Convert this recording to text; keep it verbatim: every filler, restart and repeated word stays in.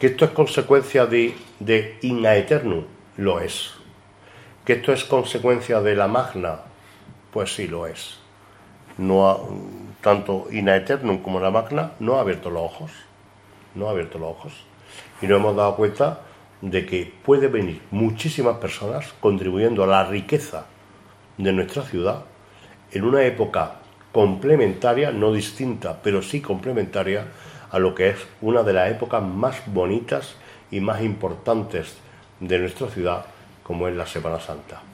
¿Que esto es consecuencia de, de in aeternum? Lo es. ¿Que esto es consecuencia de la Magna? Pues sí, lo es. No ha, tanto in aeternum como la Magna no ha abierto los ojos. No ha abierto los ojos. Y nos hemos dado cuenta de que puede venir muchísimas personas contribuyendo a la riqueza de nuestra ciudad en una época complementaria, no distinta, pero sí complementaria a lo que es una de las épocas más bonitas y más importantes de nuestra ciudad, como es la Semana Santa.